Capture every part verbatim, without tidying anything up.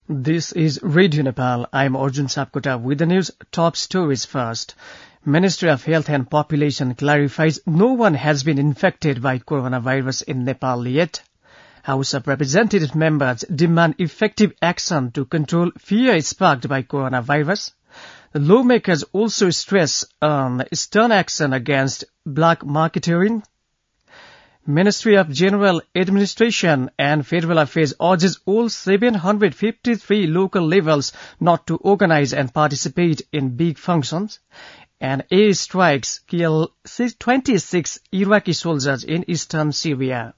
This is Radio Nepal. I am Arjun Sapkota with the news top stories first. Ministry of Health and Population clarifies no one has been infected by coronavirus in Nepal yet. House of Representatives members demand effective action to control fear sparked by coronavirus. The lawmakers also stress on stern action against black marketing. Ministry of General Administration and Federal Affairs urges all seven hundred fifty-three local levels not to organize and participate in big functions. And air strikes kill twenty-six Iraqi soldiers in eastern Syria.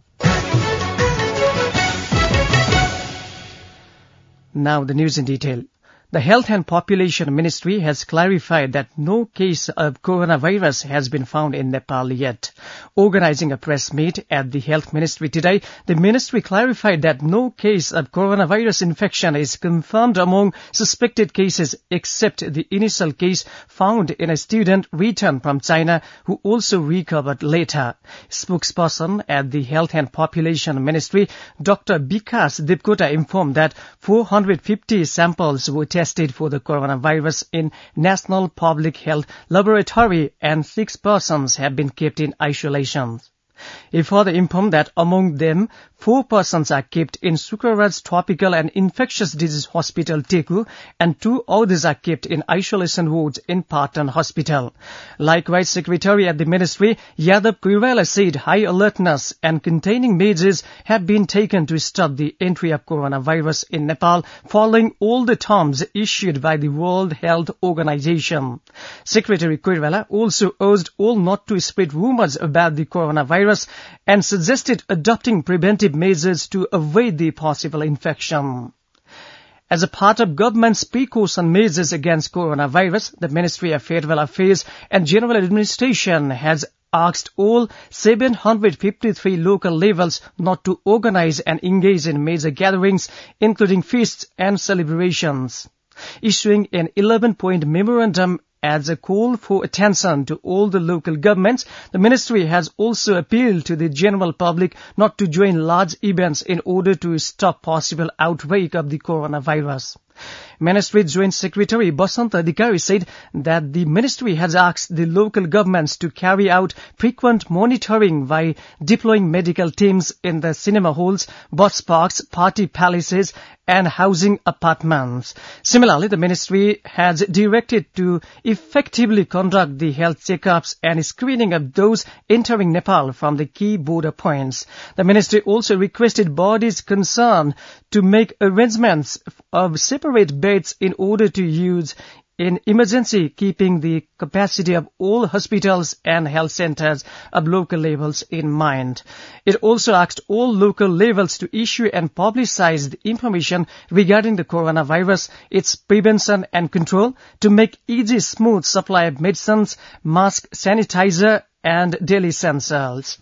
Now the news in detail. The Health and Population Ministry has clarified that no case of coronavirus has been found in Nepal yet. Organizing a press meet at the Health Ministry today, the ministry clarified that no case of coronavirus infection is confirmed among suspected cases except the initial case found in a student returned from China who also recovered later. Spokesperson at the Health and Population Ministry, Doctor Vikas Dipkota, informed that four hundred fifty samples were tested tested for the coronavirus in National Public Health Laboratory and six persons have been kept in isolation. He further informed that among them, four persons are kept in Sukaraj Tropical and Infectious Disease Hospital, Teku, and two others are kept in isolation wards in Patan Hospital. Likewise, Secretary at the Ministry, Yadav Kuirala, said high alertness and containing measures have been taken to stop the entry of coronavirus in Nepal, following all the terms issued by the World Health Organization. Secretary Kuirala also urged all not to spread rumors about the coronavirus and suggested adopting preventive measures to avoid the possible infection. As a part of government's precaution measures against coronavirus, the Ministry of Federal Affairs and General Administration has asked all seven hundred fifty-three local levels not to organize and engage in major gatherings, including feasts and celebrations. Issuing an eleven-point memorandum as a call for attention to all the local governments, the ministry has also appealed to the general public not to join large events in order to stop possible outbreak of the coronavirus. Ministry Joint Secretary Basanta Adhikari said that the ministry has asked the local governments to carry out frequent monitoring by deploying medical teams in the cinema halls, bus parks, party palaces, and housing apartments. Similarly, the ministry has directed to effectively conduct the health checkups and screening of those entering Nepal from the key border points. The ministry also requested bodies concerned to make arrangements of separate beds in order to use in emergency, keeping the capacity of all hospitals and health centers of local levels in mind. It also asked all local levels to issue and publicize the information regarding the coronavirus, its prevention and control, to make easy, smooth supply of medicines, mask, sanitizer, and daily essentials.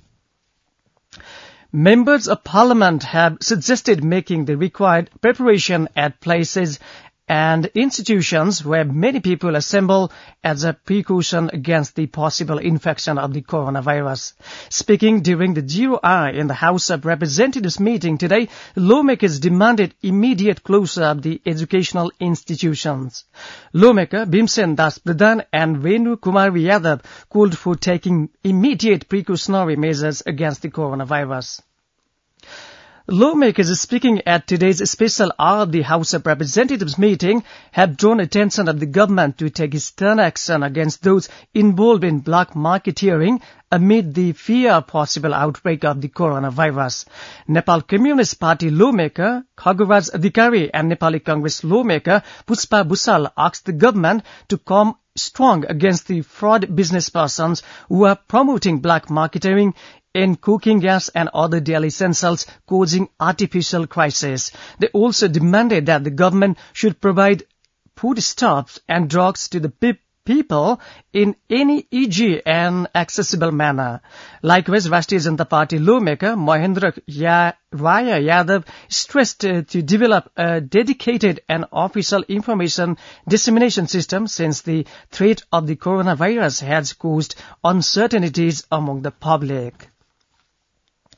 Members of Parliament have suggested making the required preparation at places and institutions where many people assemble as a precaution against the possible infection of the coronavirus. Speaking during the zero hour in the House of Representatives meeting today, lawmakers demanded immediate closure of the educational institutions. Lawmaker Bhimsen Das Pradhan and Renu Kumar Yadav called for taking immediate precautionary measures against the coronavirus. Lawmakers speaking at today's special hour of the House of Representatives meeting have drawn attention of the government to take stern action against those involved in black marketeering amid the fear of possible outbreak of the coronavirus. Nepal Communist Party lawmaker Khagaraj Adhikari and Nepali Congress lawmaker Puspa Bhusal asked the government to come strong against the fraud business persons who are promoting black marketing in cooking gas and other daily essentials, causing artificial crisis. They also demanded that the government should provide foodstuffs and drugs to the pe- people in any easy and accessible manner. Likewise, Rashtriya Janata Party lawmaker Mahendra ya- Raya Yadav stressed uh, to develop a dedicated and official information dissemination system since the threat of the coronavirus has caused uncertainties among the public.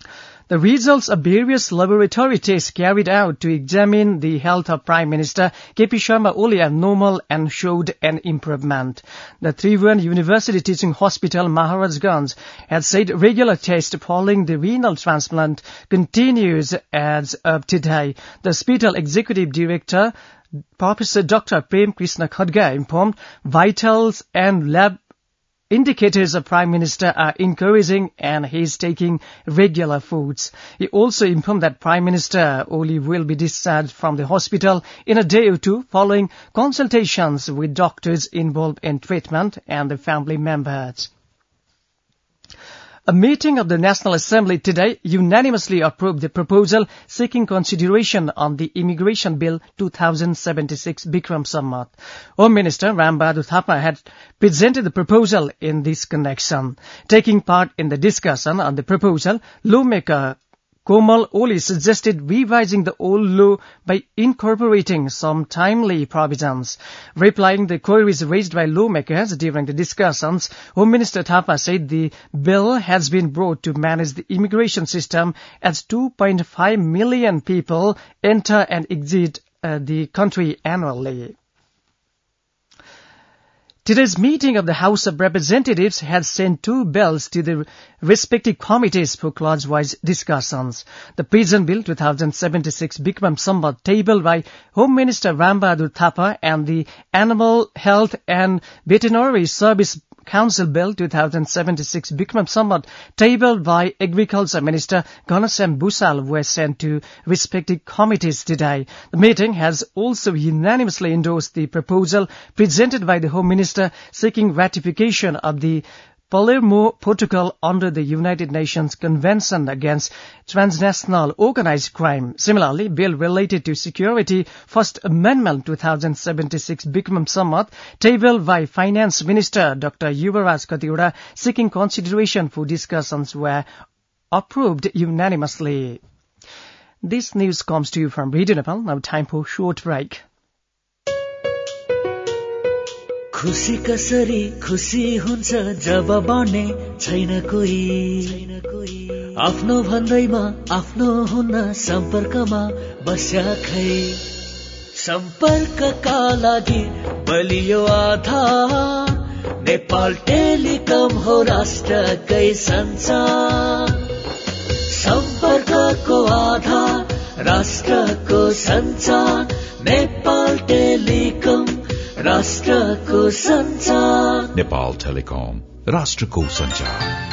The results of various laboratory tests carried out to examine the health of Prime Minister K P Sharma Oli are normal and showed an improvement. The Tribhuvan University Teaching Hospital, Maharajganj, had said regular tests following the renal transplant continues as of today. The hospital executive director, Professor Doctor Prem Krishna Khadga, informed vitals and lab indicators of Prime Minister are encouraging and he is taking regular foods. He also informed that Prime Minister Oli will be discharged from the hospital in a day or two following consultations with doctors involved in treatment and the family members. A meeting of the National Assembly today unanimously approved the proposal seeking consideration on the Immigration Bill twenty seventy-six Bikram Sammat. Home Minister Ram Bahadur Thapa had presented the proposal in this connection. Taking part in the discussion on the proposal, lawmaker Komal Oli suggested revising the old law by incorporating some timely provisions. Replying the queries raised by lawmakers during the discussions, Home Minister Thapa said the bill has been brought to manage the immigration system as two point five million people enter and exit uh, the country annually. Today's meeting of the House of Representatives has sent two bills to the respective committees for clause-wise discussions. The Prison Bill twenty seventy-six Bikram Sambat tabled by Home Minister Ram Bahadur Thapa and the Animal Health and Veterinary Service Council Bill twenty seventy-six Bikram Sambat tabled by Agriculture Minister Ghanshyam Bushal were sent to respective committees today. The meeting has also unanimously endorsed the proposal presented by the Home Minister seeking ratification of the Palermo Protocol under the United Nations Convention Against Transnational Organized Crime. Similarly, bill related to security, First Amendment twenty seventy-six Bikram Sammat, tabled by Finance Minister Doctor Yuvaraj Khatiwada, seeking consideration for discussions were approved unanimously. This news comes to you from Radio Nepal. Now time for short break. खुशी कसरी खुशी हुन्छ जब बाँड्ने छैन कोही आफ्नो भन्दैमा आफ्नो हुन सम्पर्कमा बस्या खै सम्पर्कका लागि बलियो आधार नेपाल टेलिकम हो राष्ट्रकै सञ्चार सम्पर्कको आधार राष्ट्रको सञ्चार नेपाल टेलिकम राष्ट्रको सञ्चार नेपाल टेलिकम राष्ट्रको सञ्चार.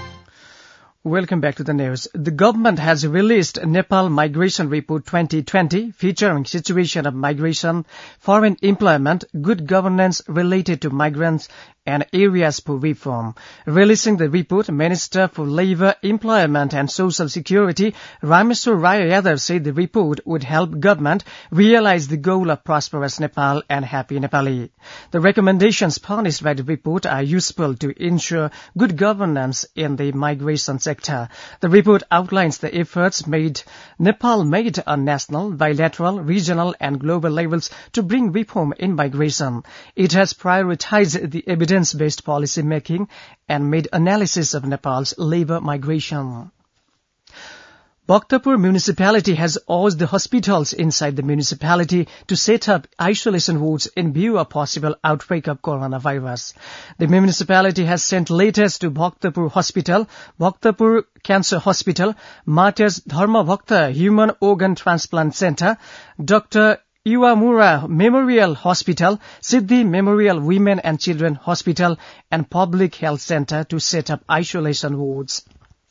Welcome back to the news. The government has released Nepal Migration Report twenty twenty featuring situation of migration, foreign employment, good governance related to migrants and areas for reform. Releasing the report, Minister for Labour, Employment and Social Security, Rameswar Raya Yadav said the report would help government realize the goal of prosperous Nepal and happy Nepali. The recommendations furnished by the report are useful to ensure good governance in the migration sector. The report outlines the efforts made Nepal made on national, bilateral, regional and global levels to bring reform in migration. It has prioritized the evidence-based policy making and made analysis of Nepal's labour migration. Bhaktapur municipality has urged the hospitals inside the municipality to set up isolation wards in view of possible outbreak of coronavirus. The municipality has sent letters to Bhaktapur Hospital, Bhaktapur Cancer Hospital, Martyrs Dharma Bhakta Human Organ Transplant Center, Doctor Iwamura Memorial Hospital, Siddhi Memorial Women and Children Hospital, and Public Health Center to set up isolation wards.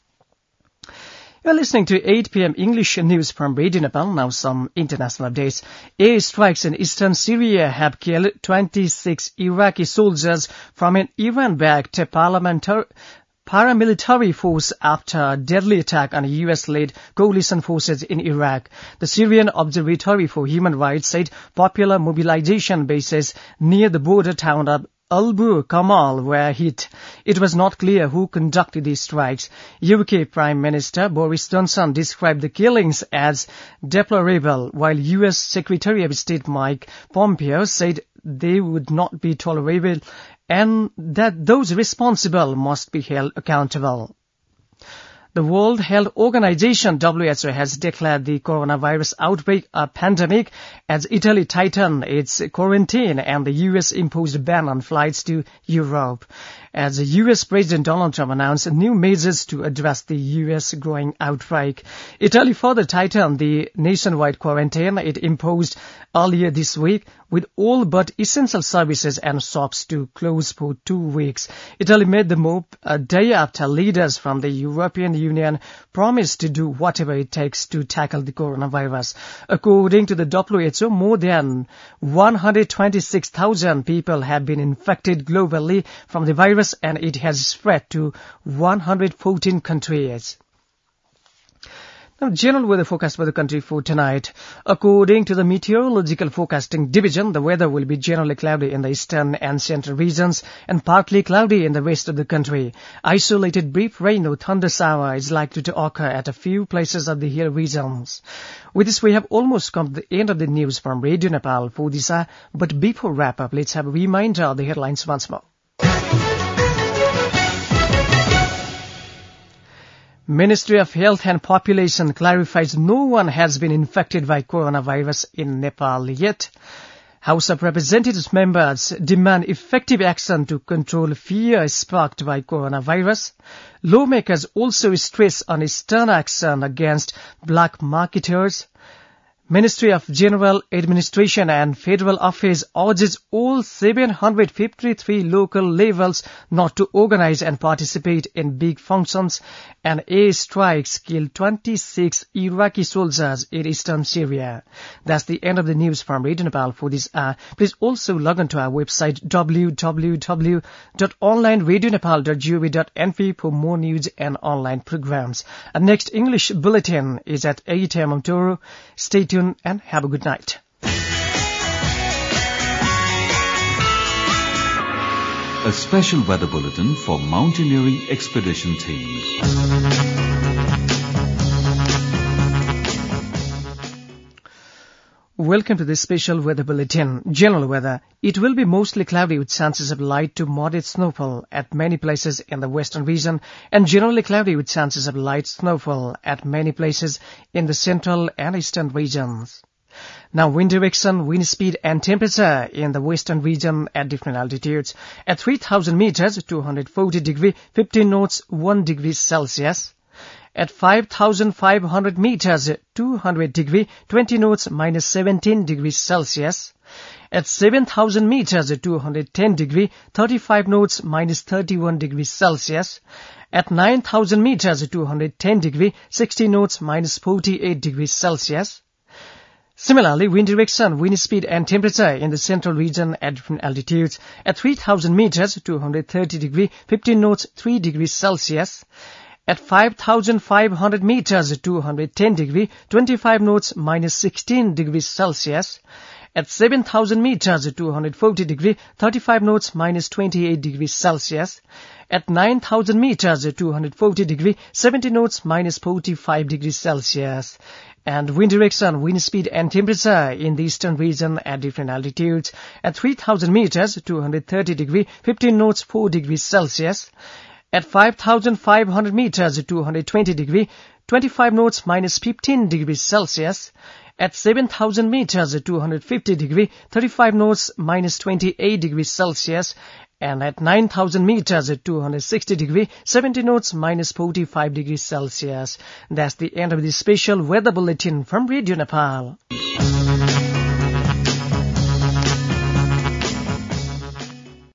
You're listening to eight p.m. English news from Radio Nepal. Now some international updates. Air strikes in eastern Syria have killed twenty-six Iraqi soldiers from an Iran-backed paramilitary force after a deadly attack on U S-led coalition forces in Iraq. The Syrian Observatory for Human Rights said popular mobilization bases near the border town of Albu Kamal were hit. It was not clear who conducted these strikes. U K Prime Minister Boris Johnson described the killings as deplorable, while U S Secretary of State Mike Pompeo said they would not be tolerated and that those responsible must be held accountable. The World Health Organization, W H O, has declared the coronavirus outbreak a pandemic as Italy tightened its quarantine and the U S imposed a ban on flights to Europe. As U S President Donald Trump announced new measures to address the U S growing outbreak. Italy further tightened the nationwide quarantine it imposed earlier this week, with all but essential services and shops to close for two weeks. Italy made the move a day after leaders from the European Union promised to do whatever it takes to tackle the coronavirus. According to the W H O, more than one hundred twenty-six thousand people have been infected globally from the virus, and it has spread to one hundred fourteen countries. Now, general weather forecast for the country for tonight. According to the Meteorological Forecasting Division, the weather will be generally cloudy in the eastern and central regions and partly cloudy in the rest of the country. Isolated brief rain or thunder shower is likely to occur at a few places of the hill regions. With this, we have almost come to the end of the news from Radio Nepal for this hour, but before wrap-up, let's have a reminder of the headlines once more. Ministry of Health and Population clarifies no one has been infected by coronavirus in Nepal yet. House of Representatives members demand effective action to control fear sparked by coronavirus. Lawmakers also stress on stern action against black marketers. Ministry of General Administration and Federal Affairs urges all seven hundred fifty-three local levels not to organize and participate in big functions, and air strikes killed twenty-six Iraqi soldiers in eastern Syria. That's the end of the news from Radio Nepal for this hour. Please also log on to our website w w w dot online radio nepal dot gov dot n p for more news and online programs. Our next English bulletin is at eight a m tomorrow. Stay tuned and have a good night. A special weather bulletin for mountaineering expedition teams. Welcome to this special weather bulletin. General weather. It will be mostly cloudy with chances of light to moderate snowfall at many places in the western region, and generally cloudy with chances of light snowfall at many places in the central and eastern regions. Now, wind direction, wind speed and temperature in the western region at different altitudes. At three thousand meters, two hundred forty degrees, fifteen knots, one degree Celsius. At five thousand five hundred meters, two hundred degrees, twenty knots, minus seventeen degrees Celsius. At seven thousand meters, two hundred ten degrees, thirty-five knots, minus thirty-one degrees Celsius. At nine thousand meters, two hundred ten degrees, sixty knots, minus forty-eight degrees Celsius. Similarly, wind direction, wind speed and temperature in the central region at different altitudes. At three thousand meters, two hundred thirty degrees, fifteen knots, three degrees Celsius. At five thousand five hundred meters, two hundred ten degrees, twenty-five knots, minus sixteen degrees Celsius. At seven thousand meters, two hundred forty degrees, thirty-five knots, minus twenty-eight degrees Celsius. At nine thousand meters, two hundred forty degrees, seventy knots, minus forty-five degrees Celsius. And wind direction, wind speed and temperature in the eastern region at different altitudes. At three thousand meters, two hundred thirty degrees, fifteen knots, four degrees Celsius. At five thousand five hundred meters, two hundred twenty degrees, twenty-five knots, minus fifteen degrees Celsius. At seven thousand meters, two hundred fifty degrees, thirty-five knots, minus twenty-eight degrees Celsius. And at nine thousand meters, two hundred sixty degrees, seventy knots, minus forty-five degrees Celsius. That's the end of this special weather bulletin from Radio Nepal.